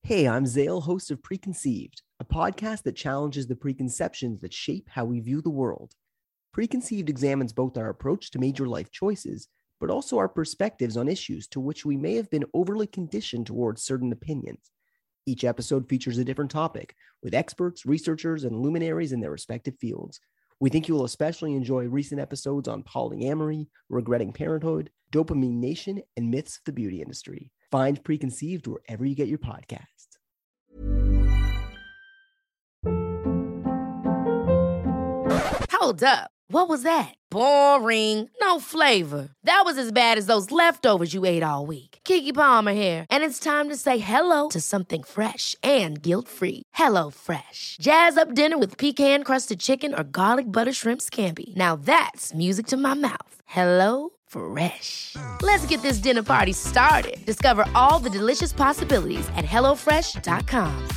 Hey, I'm Zale, host of Preconceived, a podcast that challenges the preconceptions that shape how we view the world. Preconceived examines both our approach to major life choices, but also our perspectives on issues to which we may have been overly conditioned towards certain opinions. Each episode features a different topic, with experts, researchers, and luminaries in their respective fields. We think you will especially enjoy recent episodes on polyamory, regretting parenthood, Dopamine Nation, and myths of the beauty industry. Find Preconceived wherever you get your podcasts. Hold up. What was that? Boring. No flavor. That was as bad as those leftovers you ate all week. Keke Palmer here, and it's time to say hello to something fresh and guilt-free. Hello Fresh. Jazz up dinner with pecan-crusted chicken or garlic butter shrimp scampi. Now that's music to my mouth. Hello Fresh. Let's get this dinner party started. Discover all the delicious possibilities at HelloFresh.com.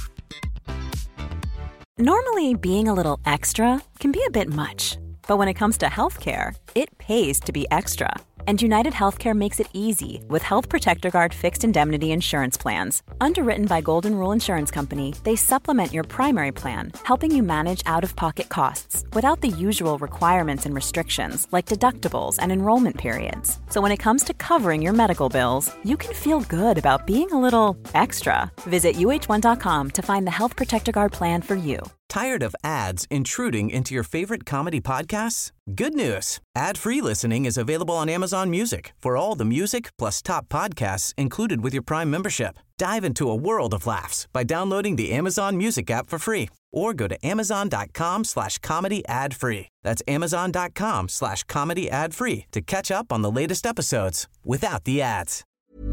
Normally, being a little extra can be a bit much. But when it comes to healthcare, it pays to be extra. And United Healthcare makes it easy with Health Protector Guard fixed indemnity insurance plans. Underwritten by Golden Rule Insurance Company, they supplement your primary plan, helping you manage out-of-pocket costs without the usual requirements and restrictions like deductibles and enrollment periods. So when it comes to covering your medical bills, you can feel good about being a little extra. Visit uh1.com to find the Health Protector Guard plan for you. Tired of ads intruding into your favorite comedy podcasts? Good news. Ad-free listening is available on Amazon Music for all the music plus top podcasts included with your Prime membership. Dive into a world of laughs by downloading the Amazon Music app for free or go to amazon.com/comedy ad-free. That's amazon.com/comedy ad-free to catch up on the latest episodes without the ads.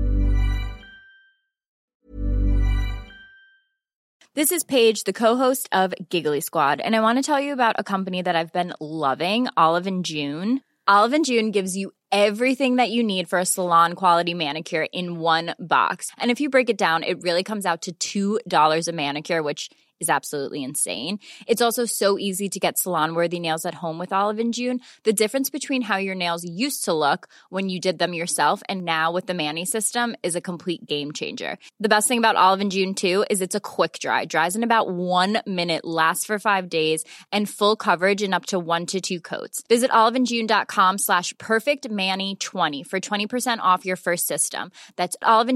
This is Paige, the co-host of Giggly Squad, and I want to tell you about a company that I've been loving, Olive & June. Olive & June gives you everything that you need for a salon-quality manicure in one box. And if you break it down, it really comes out to $2 a manicure, which is absolutely insane. It's also so easy to get salon-worthy nails at home with Olive & June. The difference between how your nails used to look when you did them yourself and now with the Mani system is a complete game changer. The best thing about Olive & June, too, is it's a quick dry. Dries in about 1 minute, lasts for 5 days, and full coverage in up to 1 to 2 coats. Visit oliveandjune.com/perfectmani20 for 20% off your first system. That's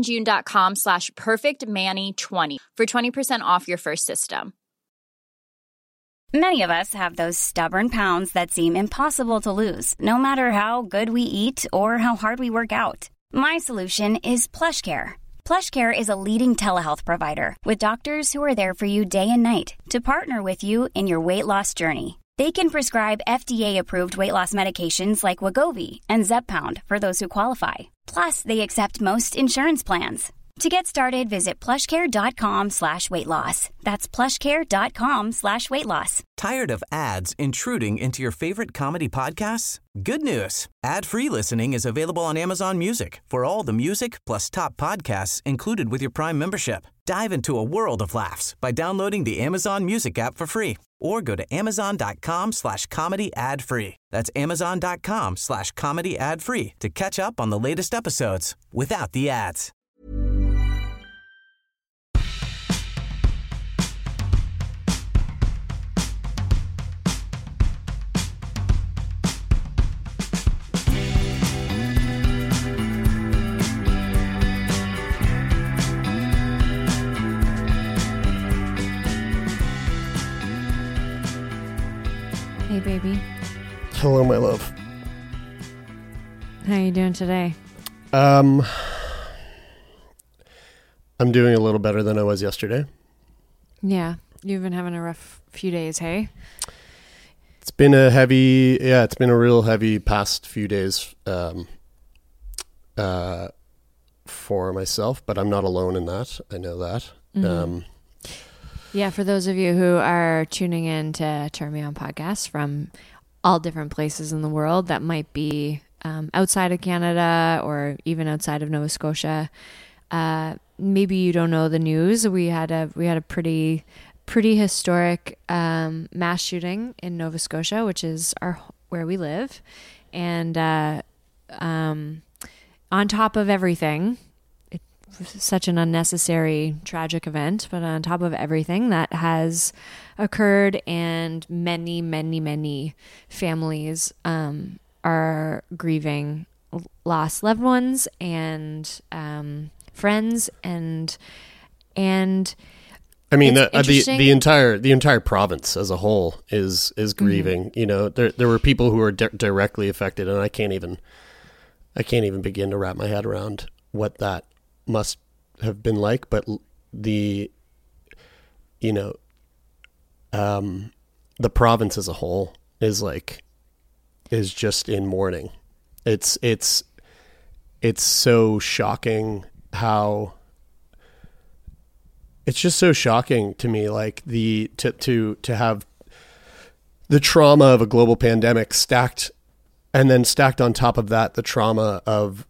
oliveandjune.com/perfectmani20 for 20% off your first system. Many of us have those stubborn pounds that seem impossible to lose, no matter how good we eat or how hard we work out. My solution is PlushCare. PlushCare is a leading telehealth provider with doctors who are there for you day and night to partner with you in your weight loss journey. They can prescribe FDA-approved weight loss medications like Wegovy and Zepbound for those who qualify. Plus, they accept most insurance plans. To get started, visit plushcare.com/weightloss. That's plushcare.com/weightloss. Tired of ads intruding into your favorite comedy podcasts? Good news. Ad-free listening is available on Amazon Music for all the music plus top podcasts included with your Prime membership. Dive into a world of laughs by downloading the Amazon Music app for free or go to amazon.com/comedy ad-free. That's amazon.com/comedy ad-free to catch up on the latest episodes without the ads. Hey, baby. Hello, my love. How you doing today? I'm doing a little better than I was yesterday. Yeah, you've been having a rough few days, hey? It's been a real heavy past few days for myself, but I'm not alone in that. I know that. Mm-hmm. Yeah, for those of you who are tuning in to Turn Me On podcast from all different places in the world that might be outside of Canada or even outside of Nova Scotia, maybe you don't know the news. We had a pretty historic mass shooting in Nova Scotia, which is where we live, and on top of everything, such an unnecessary, tragic event, but on top of everything that has occurred, and many, many, many families are grieving lost loved ones and friends, and I mean, the entire province as a whole is grieving. You know, there were people who were directly affected, and I can't even begin to wrap my head around what that must have been like. But the province as a whole is just in mourning. It's so shocking how. It's just so shocking to me, like to have the trauma of a global pandemic stacked on top of that, the trauma of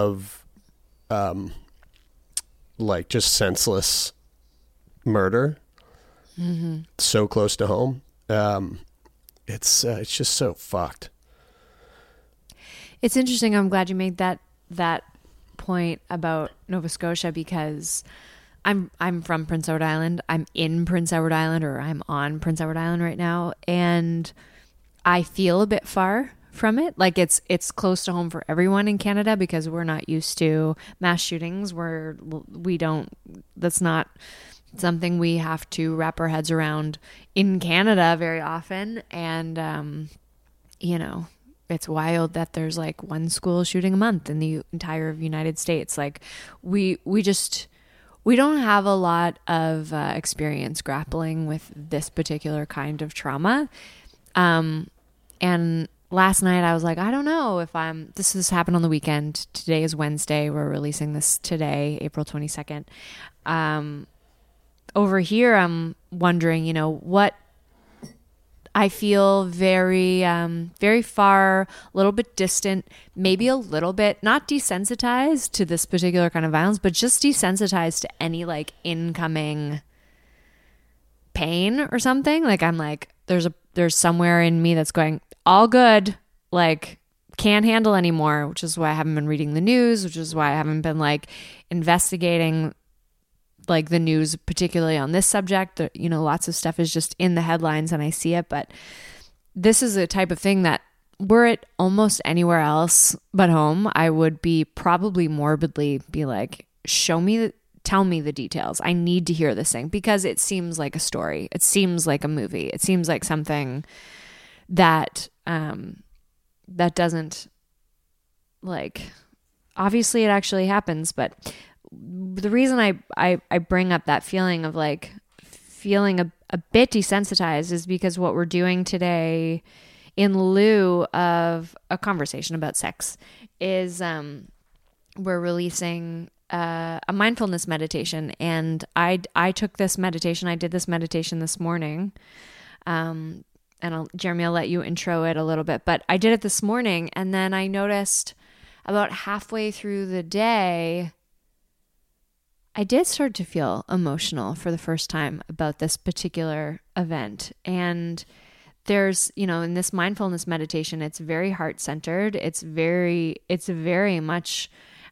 like just senseless murder, so close to home. It's just so fucked. It's interesting. I'm glad you made that point about Nova Scotia, because I'm from Prince Edward Island. I'm in Prince Edward Island, or I'm on Prince Edward Island right now, and I feel a bit far from it. Like it's close to home for everyone in Canada, because we're not used to mass shootings. That's not something we have to wrap our heads around in Canada very often. And it's wild that there's like one school shooting a month in the entire United States. Like we don't have a lot of experience grappling with this particular kind of trauma. And last night I was like, I don't know if this happened on the weekend. Today is Wednesday. We're releasing this today, April 22nd. Over here, I'm wondering, what I feel very, very far, a little bit distant, maybe a little bit, not desensitized to this particular kind of violence, but just desensitized to any like incoming pain or something. Like I'm like, there's somewhere in me that's going, all good, like can't handle anymore, which is why I haven't been reading the news, which is why I haven't been like investigating like the news, particularly on this subject. Lots of stuff is just in the headlines and I see it, but this is a type of thing that were it almost anywhere else but home, I would be probably morbidly be like, tell me the details. I need to hear this thing, because it seems like a story. It seems like a movie. It seems like something that, that doesn't, like, obviously it actually happens, but the reason I bring up that feeling of like feeling a bit desensitized is because what we're doing today in lieu of a conversation about sex is we're releasing a mindfulness meditation. And I took this meditation. I did this meditation this morning. And Jeremy, I'll let you intro it a little bit, but I did it this morning. And then I noticed about halfway through the day, I did start to feel emotional for the first time about this particular event. And there's, in this mindfulness meditation, it's very heart-centered. It's very much,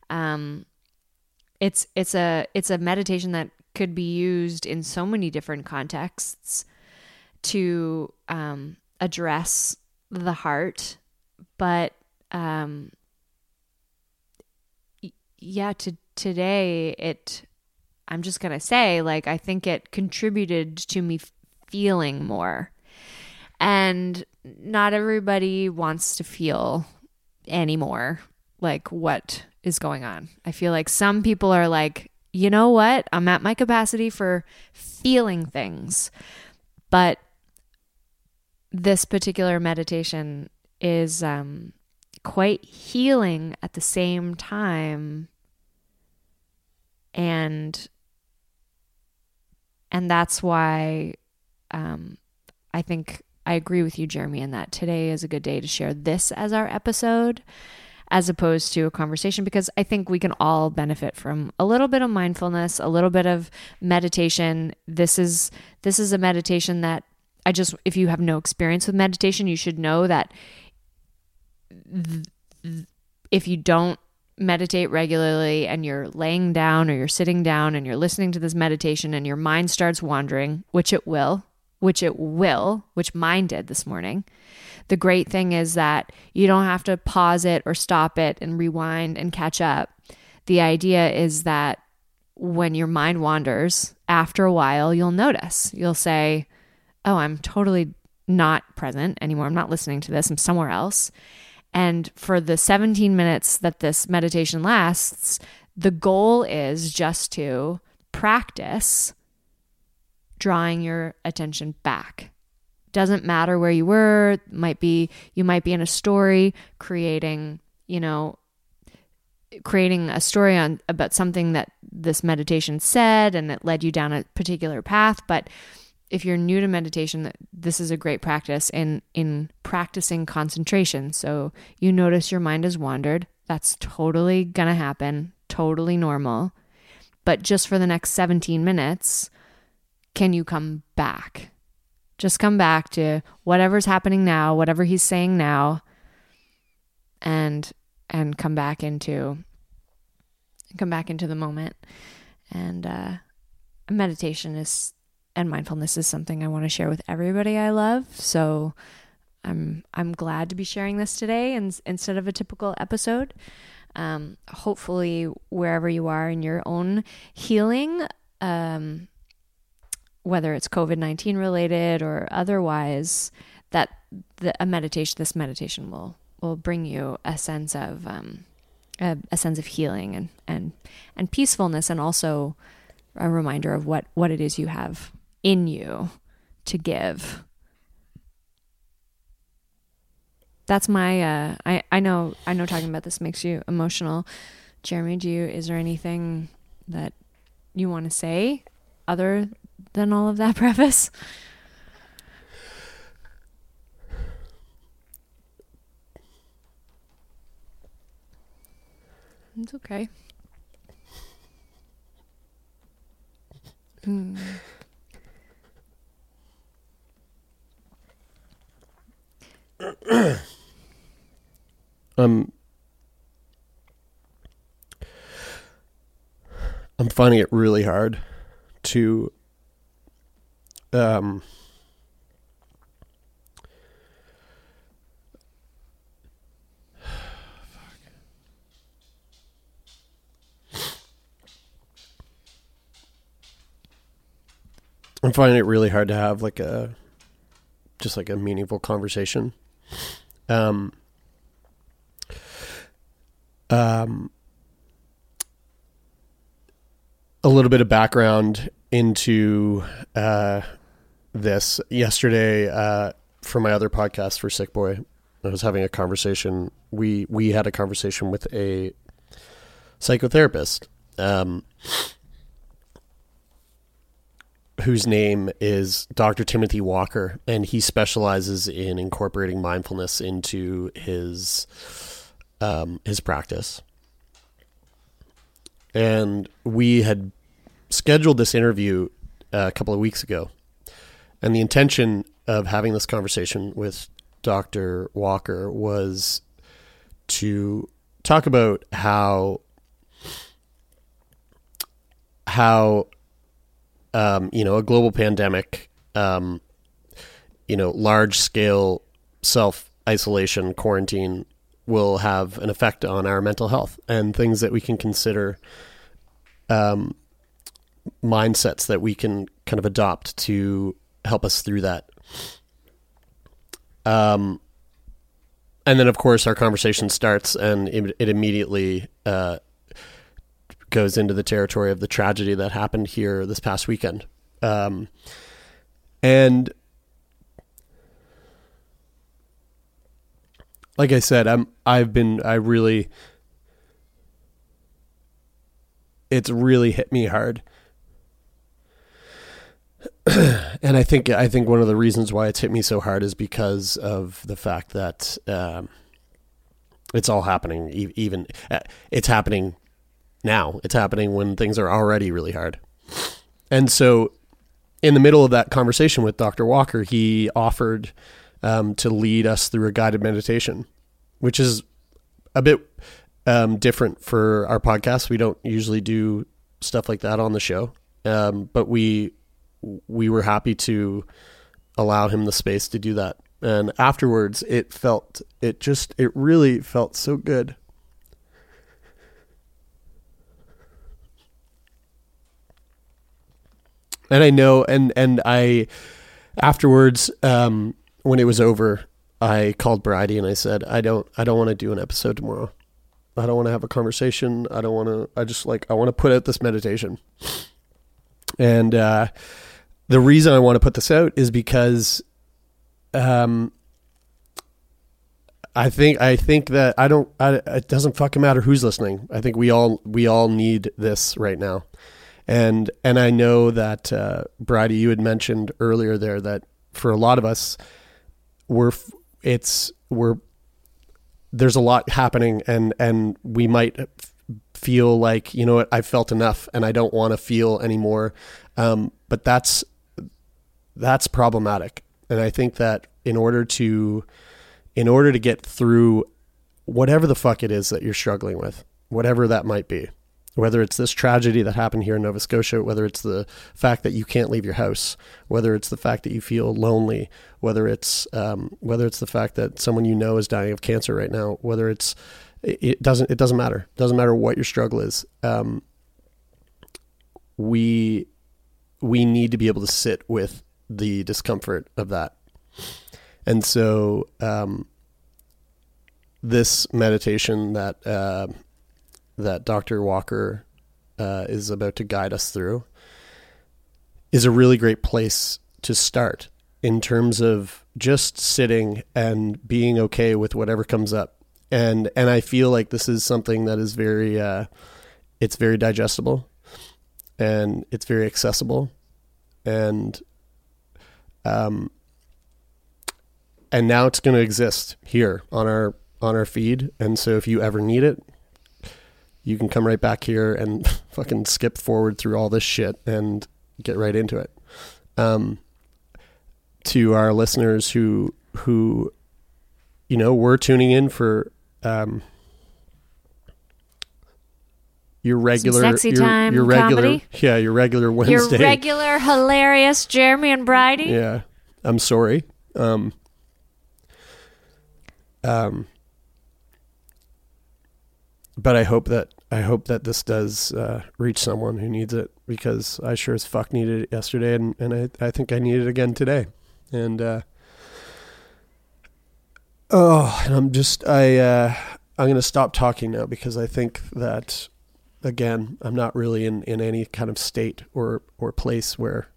it's a meditation that could be used in so many different contexts to address the heart. But today I'm just going to say, like, I think it contributed to me feeling more. And not everybody wants to feel anymore like what is going on. I feel like some people are like, you know what? I'm at my capacity for feeling things. But this particular meditation is quite healing at the same time. And that's why I think I agree with you, Jeremy, in that today is a good day to share this as our episode, as opposed to a conversation, because I think we can all benefit from a little bit of mindfulness, a little bit of meditation. This is a meditation that if you have no experience with meditation, you should know that if you don't meditate regularly and you're laying down or you're sitting down and you're listening to this meditation and your mind starts wandering, which mine did this morning. The great thing is that you don't have to pause it or stop it and rewind and catch up. The idea is that when your mind wanders, after a while, you'll notice. You'll say, oh, I'm totally not present anymore. I'm not listening to this. I'm somewhere else. And for the 17 minutes that this meditation lasts, the goal is just to practice drawing your attention back. Doesn't matter where you were. You might be in a story creating a story about something that this meditation said and it led you down a particular path. But if you're new to meditation, this is a great practice in practicing concentration. So you notice your mind has wandered. That's totally going to happen, totally normal. But just for the next 17 minutes, can you come back? Just come back to whatever's happening now, whatever he's saying now, and come back into the moment. And meditation and mindfulness is something I want to share with everybody I love. So I'm glad to be sharing this today instead of a typical episode. Hopefully, wherever you are in your own healing, whether it's COVID-19 related or otherwise, that this meditation will bring you a sense of healing and peacefulness, and also a reminder of what it is you have in you to give. That's my I know talking about this makes you emotional. Jeremy, is there anything that you want to say other than all of that preface? It's okay. I'm finding it really hard to I'm finding it really hard to have just a meaningful conversation. A little bit of background into this. Yesterday, for my other podcast for Sick Boy, I was having a conversation. We had a conversation with a psychotherapist, whose name is Dr. Timothy Walker, and he specializes in incorporating mindfulness into his practice. And we had scheduled this interview a couple of weeks ago, and the intention of having this conversation with Dr. Walker was to talk about how a global pandemic, large scale self-isolation, quarantine will have an effect on our mental health, and things that we can consider mindsets that we can kind of adopt to help us through that. And then, of course, our conversation starts, and it immediately goes into the territory of the tragedy that happened here this past weekend. And like I said, it's really hit me hard. And I think one of the reasons why it's hit me so hard is because of the fact that it's all happening. Even it's happening now. It's happening when things are already really hard. And so in the middle of that conversation with Dr. Walker, he offered to lead us through a guided meditation, which is a bit different for our podcast. We don't usually do stuff like that on the show. But we were happy to allow him the space to do that. And afterwards it really felt so good. And I know, and I, afterwards, when it was over, I called Bridie and I said, I don't want to do an episode tomorrow. I don't want to have a conversation. I want to put out this meditation. And, the reason I want to put this out is because, I think that it doesn't fucking matter who's listening. I think we all need this right now. And I know that, Bridie, you had mentioned earlier there that for a lot of us, there's a lot happening, and we might feel like, you know what, I've felt enough and I don't want to feel anymore. But that's problematic. And I think that in order to get through whatever the fuck it is that you're struggling with, whatever that might be, whether it's this tragedy that happened here in Nova Scotia, whether it's the fact that you can't leave your house, whether it's the fact that you feel lonely, whether it's the fact that someone you know is dying of cancer right now, whether it doesn't matter. It doesn't matter what your struggle is. We need to be able to sit with the discomfort of that. And so, this meditation that Dr. Walker is about to guide us through is a really great place to start in terms of just sitting and being okay with whatever comes up. And I feel like this is something that is very, it's very digestible and it's very accessible. And now it's going to exist here on our feed. And so if you ever need it, you can come right back here and fucking skip forward through all this shit and get right into it. To our listeners who, you know, were tuning in for, your regular, some sexy time your regular, comedy. Yeah, your regular Wednesday. Your regular hilarious Jeremy and Bridie. Yeah. I'm sorry. But I hope that this does reach someone who needs it, because I sure as fuck needed it yesterday, and I think I need it again today. And I'm going to stop talking now, because I think that, again, I'm not really in any kind of state or place where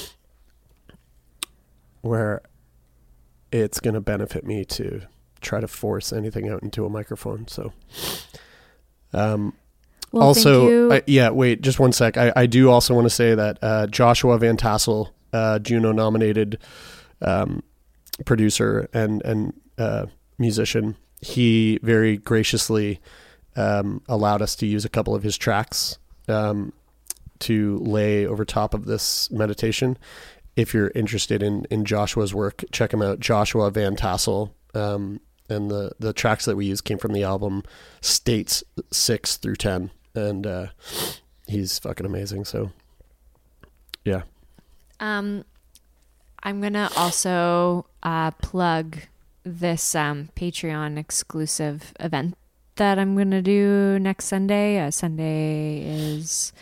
it's going to benefit me to try to force anything out into a microphone. So, Well, also, wait, just one sec. I do also want to say that Joshua Van Tassel, Juno nominated producer and musician, he very graciously allowed us to use a couple of his tracks to lay over top of this meditation. If you're interested in Joshua's work, check him out, Joshua Van Tassel. And the tracks that we used came from the album States 6 through 10. And he's fucking amazing. So, yeah. I'm going to also plug this Patreon exclusive event that I'm going to do next Sunday. Sunday is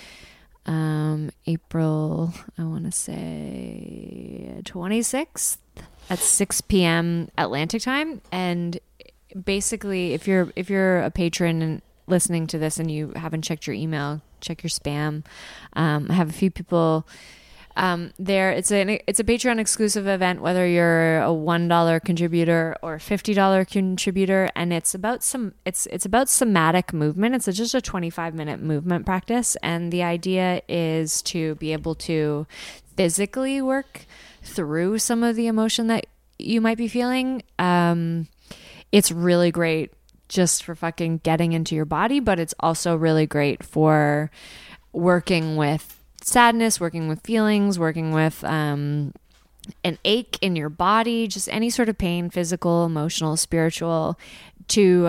April, I want to say 26th at 6 p.m. Atlantic time. And basically, if you're a patron and listening to this and you haven't checked your email, check your spam. I have a few people there. It's a Patreon exclusive event, whether you're a $1 contributor or $50 contributor, and it's about somatic movement. It's just a 25-minute movement practice, and the idea is to be able to physically work through some of the emotion that you might be feeling. It's really great just for fucking getting into your body, but it's also really great for working with sadness, working with feelings, working with an ache in your body, just any sort of pain, physical, emotional, spiritual, to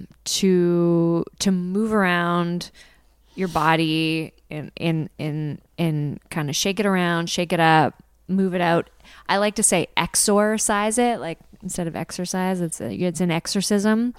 move around your body in kind of shake it around, shake it up, move it out. I like to say exorcise it, like instead of exercise, it's an exorcism.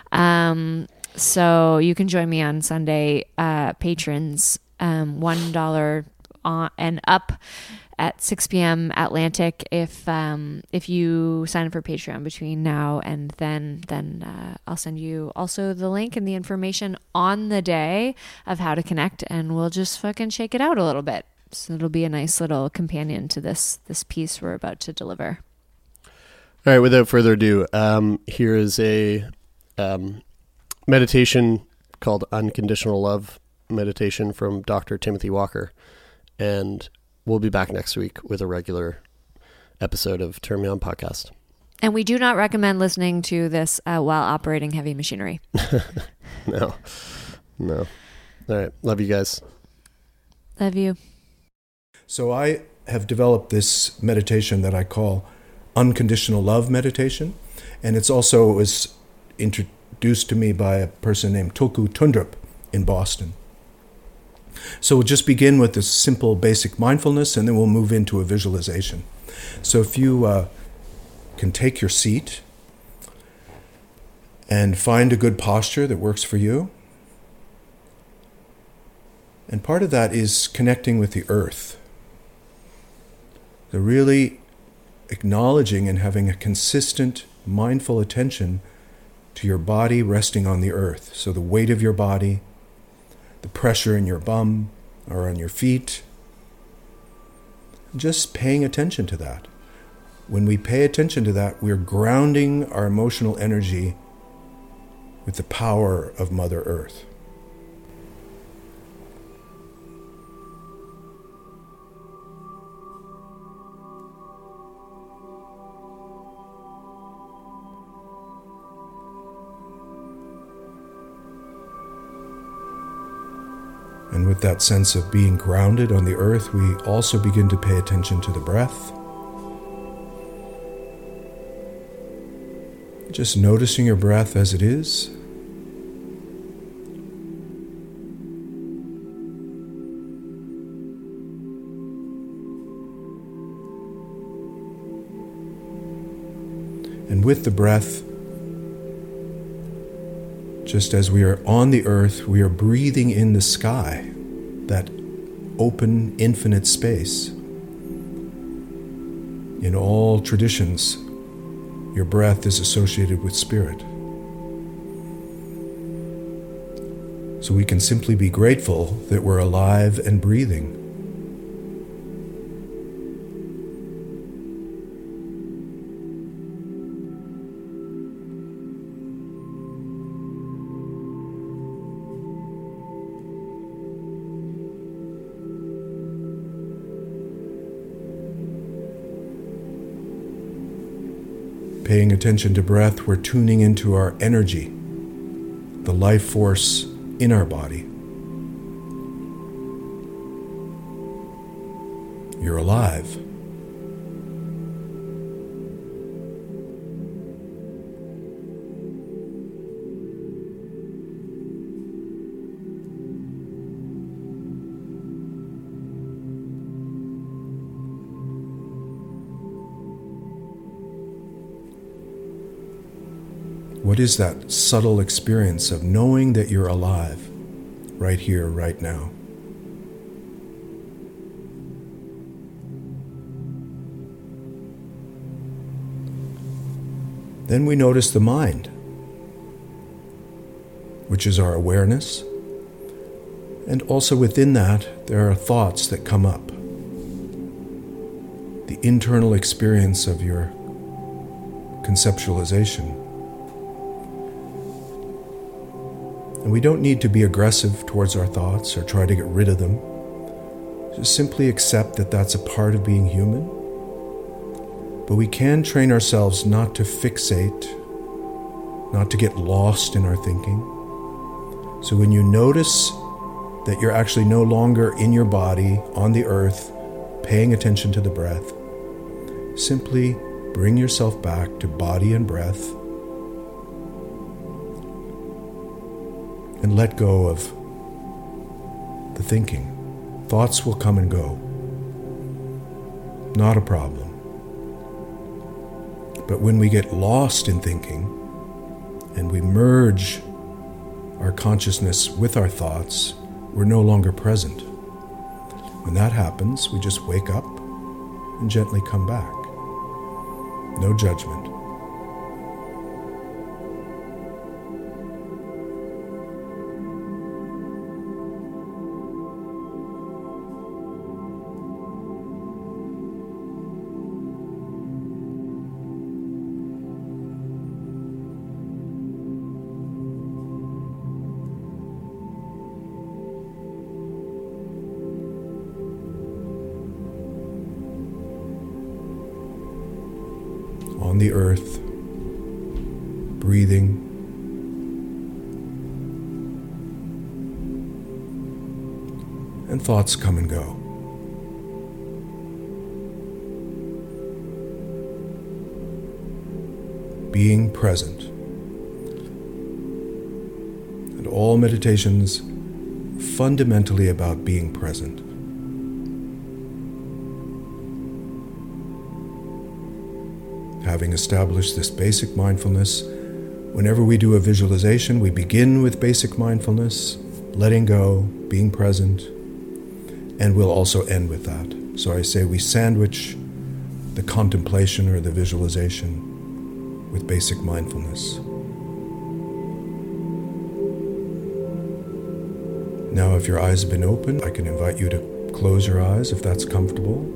So you can join me on Sunday, patrons, $1 and up at 6 p.m. Atlantic. If you sign up for Patreon between now and then I'll send you also the link and the information on the day of how to connect, and we'll just fucking shake it out a little bit. So it'll be a nice little companion to this piece we're about to deliver. All right, without further ado, here is a meditation called Unconditional Love Meditation from Dr. Timothy Walker. And we'll be back next week with a regular episode of Turn Me On Podcast. And we do not recommend listening to this while operating heavy machinery. No. All right. Love you guys. Love you. So I have developed this meditation that I call Unconditional Love Meditation. And it was introduced to me by a person named Tulku Tundrup in Boston. So we'll just begin with this simple basic mindfulness, and then we'll move into a visualization. So if you can take your seat and find a good posture that works for you. And part of that is connecting with the earth. So really acknowledging and having a consistent, mindful attention to your body resting on the earth. So the weight of your body, the pressure in your bum or on your feet. Just paying attention to that. When we pay attention to that, we're grounding our emotional energy with the power of Mother Earth. And with that sense of being grounded on the earth, we also begin to pay attention to the breath. Just noticing your breath as it is. And with the breath, just as we are on the earth, we are breathing in the sky, that open, infinite space. In all traditions, your breath is associated with spirit. So we can simply be grateful that we're alive and breathing. Paying attention to breath, we're tuning into our energy, the life force in our body. You're alive. What is that subtle experience of knowing that you're alive right here, right now? Then we notice the mind, which is our awareness. And also within that, there are thoughts that come up. The internal experience of your conceptualization. And we don't need to be aggressive towards our thoughts or try to get rid of them. Just simply accept that that's a part of being human. But we can train ourselves not to fixate, not to get lost in our thinking. So when you notice that you're actually no longer in your body, on the earth, paying attention to the breath, simply bring yourself back to body and breath and let go of the thinking. Thoughts will come and go. Not a problem. But when we get lost in thinking and we merge our consciousness with our thoughts, we're no longer present. When that happens, we just wake up and gently come back. No judgment. On the earth, breathing, and thoughts come and go. Being present. And all meditations fundamentally about being present. Having established this basic mindfulness, whenever we do a visualization, we begin with basic mindfulness, letting go, being present, and we'll also end with that. So I say we sandwich the contemplation or the visualization with basic mindfulness. Now, if your eyes have been opened, I can invite you to close your eyes if that's comfortable.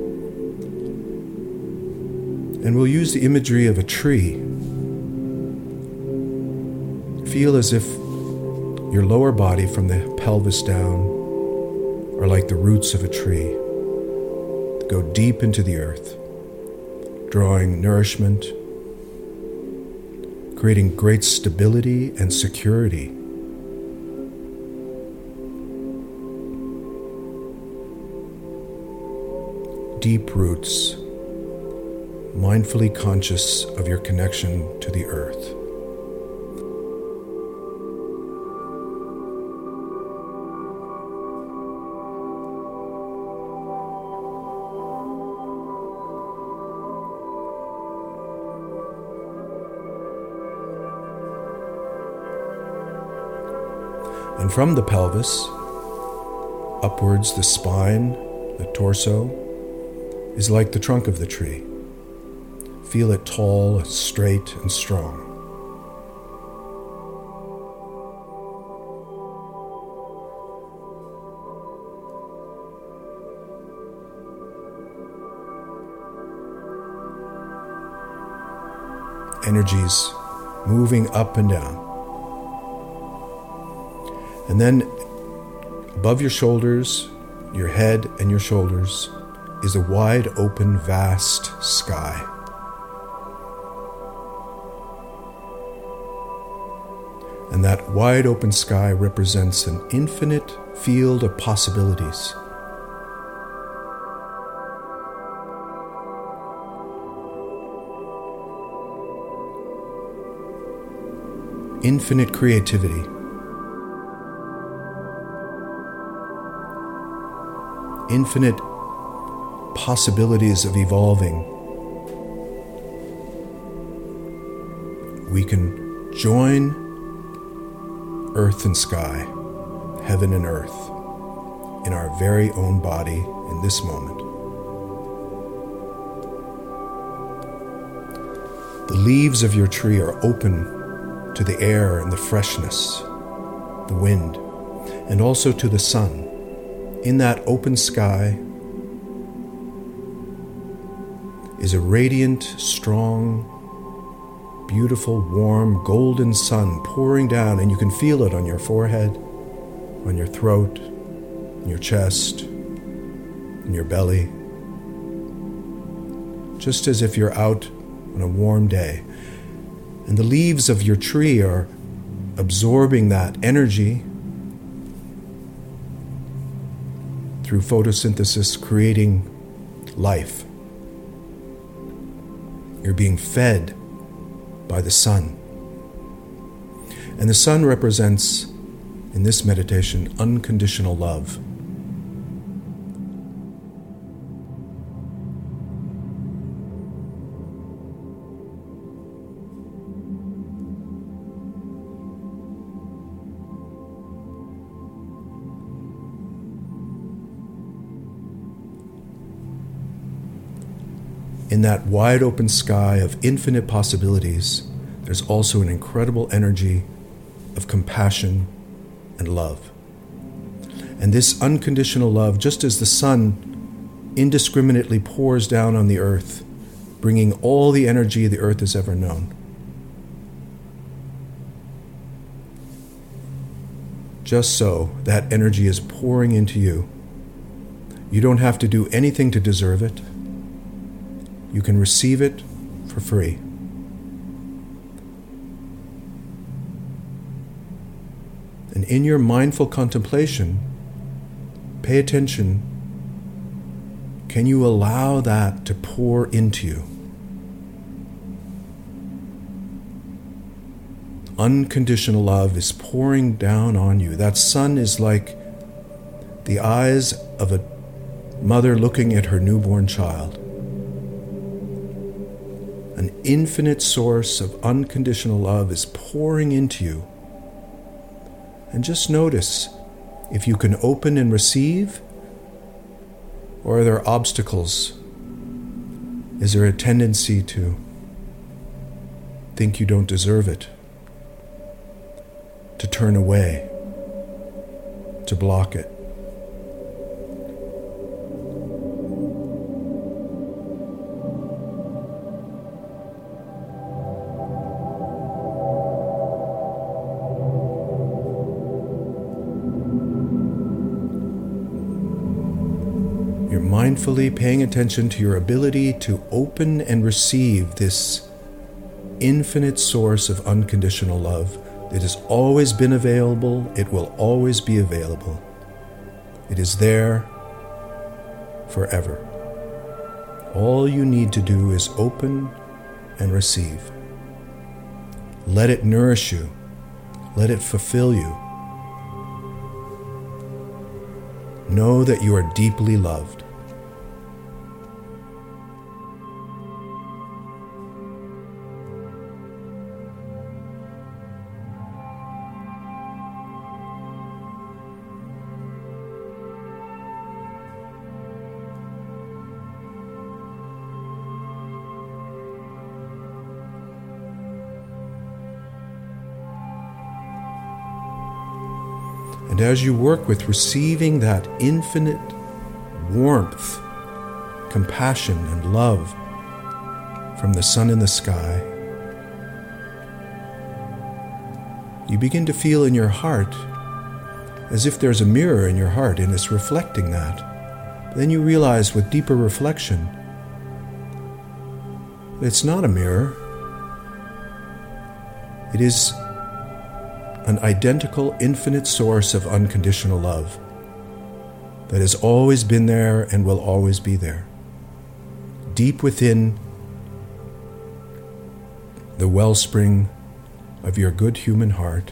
And we'll use the imagery of a tree. Feel as if your lower body from the pelvis down are like the roots of a tree. Go deep into the earth, drawing nourishment, creating great stability and security. Deep roots, mindfully conscious of your connection to the earth. And from the pelvis, upwards, the spine, the torso, is like the trunk of the tree. Feel it tall, straight, and strong. Energies moving up and down. And then above your shoulders, your head and your shoulders, is a wide open, vast sky. And that wide open sky represents an infinite field of possibilities. Infinite creativity. Infinite possibilities of evolving. We can join earth and sky, heaven and earth, in our very own body in this moment. The leaves of your tree are open to the air and the freshness, the wind, and also to the sun. In that open sky is a radiant, strong, beautiful, warm, golden sun pouring down, and you can feel it on your forehead, on your throat, in your chest, in your belly. Just as if you're out on a warm day. And the leaves of your tree are absorbing that energy through photosynthesis, creating life. You're being fed by the sun. And the sun represents, in this meditation, unconditional love. In that wide open sky of infinite possibilities, there's also an incredible energy of compassion and love. And this unconditional love, just as the sun indiscriminately pours down on the earth, bringing all the energy the earth has ever known, just so that energy is pouring into you. You don't have to do anything to deserve it. You can receive it for free. And in your mindful contemplation, pay attention. Can you allow that to pour into you? Unconditional love is pouring down on you. That sun is like the eyes of a mother looking at her newborn child. An infinite source of unconditional love is pouring into you. And just notice if you can open and receive, or are there obstacles? Is there a tendency to think you don't deserve it? To turn away? To block it? You're mindfully paying attention to your ability to open and receive this infinite source of unconditional love that has always been available. It will always be available. It is there forever. All you need to do is open and receive. Let it nourish you. Let it fulfill you. Know that you are deeply loved. And as you work with receiving that infinite warmth, compassion, and love from the sun in the sky, you begin to feel in your heart as if there's a mirror in your heart and it's reflecting that. Then you realize with deeper reflection that it's not a mirror. It is an identical, infinite source of unconditional love that has always been there and will always be there. Deep within the wellspring of your good human heart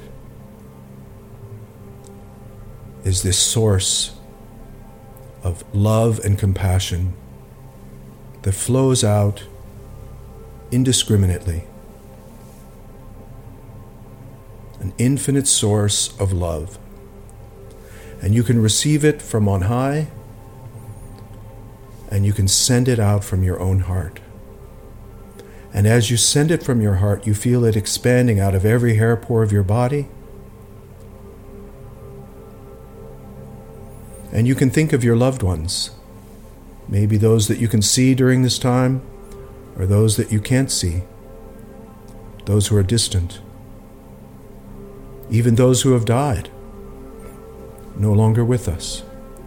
is this source of love and compassion that flows out indiscriminately. An infinite source of love. And you can receive it from on high, and you can send it out from your own heart. And as you send it from your heart, you feel it expanding out of every hair pore of your body. And you can think of your loved ones, maybe those that you can see during this time, or those that you can't see, those who are distant. Even those who have died, no longer with us.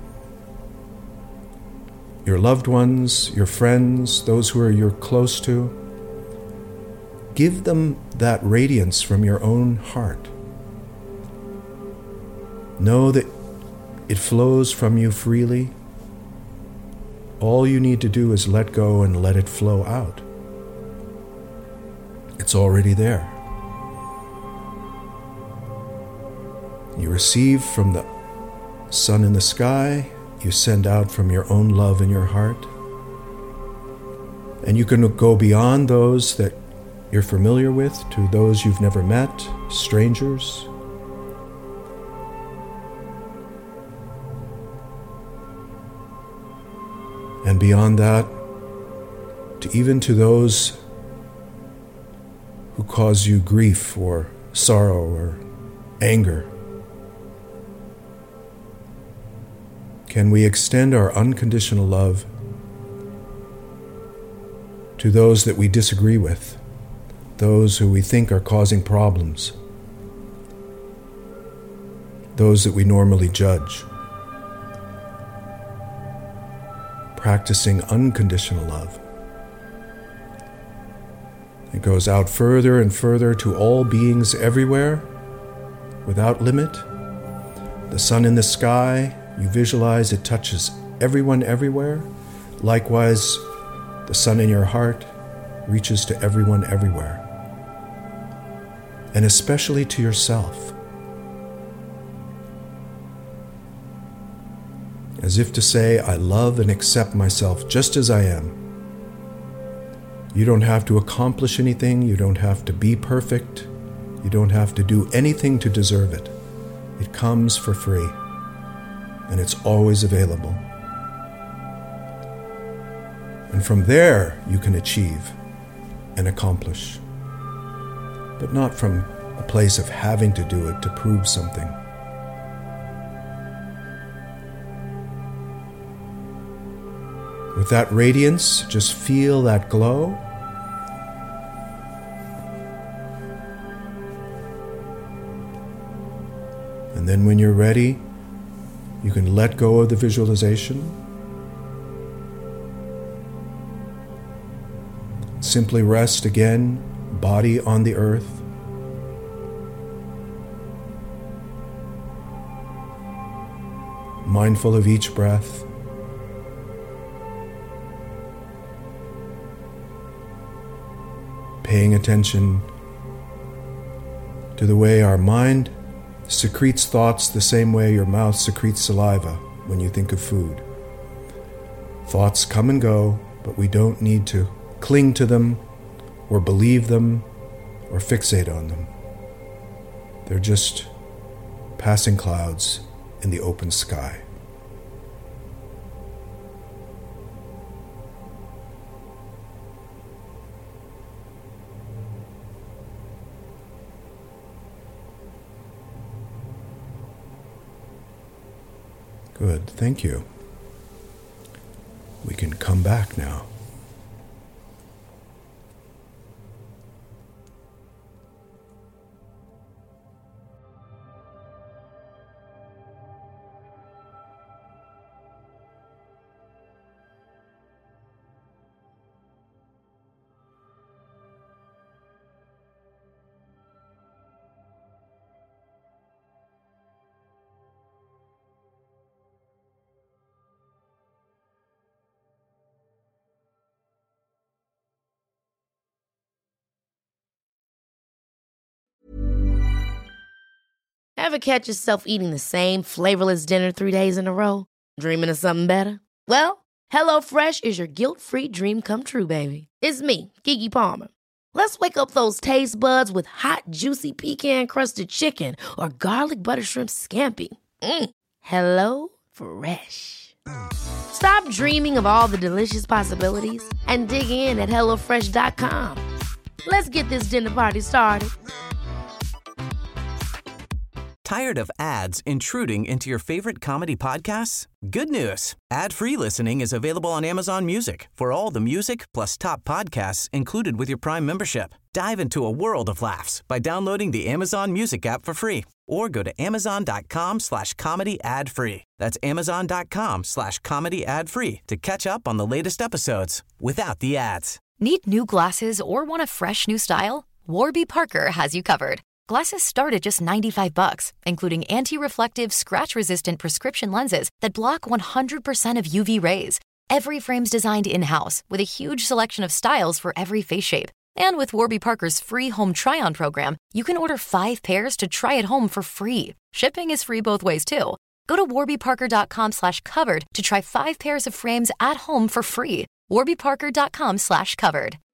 Your loved ones, your friends, those who are you're close to, give them that radiance from your own heart. Know that it flows from you freely. All you need to do is let go and let it flow out. It's already there. You receive from the sun in the sky, you send out from your own love in your heart. And you can go beyond those that you're familiar with to those you've never met, strangers. And beyond that, to those who cause you grief or sorrow or anger. Can we extend our unconditional love to those that we disagree with, those who we think are causing problems, those that we normally judge? Practicing unconditional love. It goes out further and further to all beings everywhere, without limit. The sun in the sky, you visualize it touches everyone everywhere. Likewise, the sun in your heart reaches to everyone everywhere, and especially to yourself. As if to say, I love and accept myself just as I am. You don't have to accomplish anything. You don't have to be perfect. You don't have to do anything to deserve it. It comes for free, and it's always available. And from there, you can achieve and accomplish, but not from a place of having to do it to prove something. With that radiance, just feel that glow. And then when you're ready, you can let go of the visualization. Simply rest again, body on the earth. Mindful of each breath. Paying attention to the way our mind secretes thoughts the same way your mouth secretes saliva when you think of food. Thoughts come and go, but we don't need to cling to them or believe them or fixate on them. They're just passing clouds in the open sky. Good, thank you. We can come back now. Ever catch yourself eating the same flavorless dinner 3 days in a row? Dreaming of something better? Well, HelloFresh is your guilt-free dream come true, baby. It's me, Keke Palmer. Let's wake up those taste buds with hot, juicy pecan-crusted chicken or garlic butter shrimp scampi. Hello Fresh. Stop dreaming of all the delicious possibilities and dig in at HelloFresh.com. Let's get this dinner party started. Tired of ads intruding into your favorite comedy podcasts? Good news. Ad-free listening is available on Amazon Music for all the music plus top podcasts included with your Prime membership. Dive into a world of laughs by downloading the Amazon Music app for free or go to amazon.com/comedy ad-free. That's amazon.com/comedy ad-free to catch up on the latest episodes without the ads. Need new glasses or want a fresh new style? Warby Parker has you covered. Glasses start at just $95, including anti-reflective, scratch-resistant prescription lenses that block 100% of UV rays. Every frame's designed in-house with a huge selection of styles for every face shape. And with Warby Parker's free home try-on program, you can order 5 pairs to try at home for free. Shipping is free both ways, too. Go to warbyparker.com/covered to try 5 pairs of frames at home for free. warbyparker.com/covered.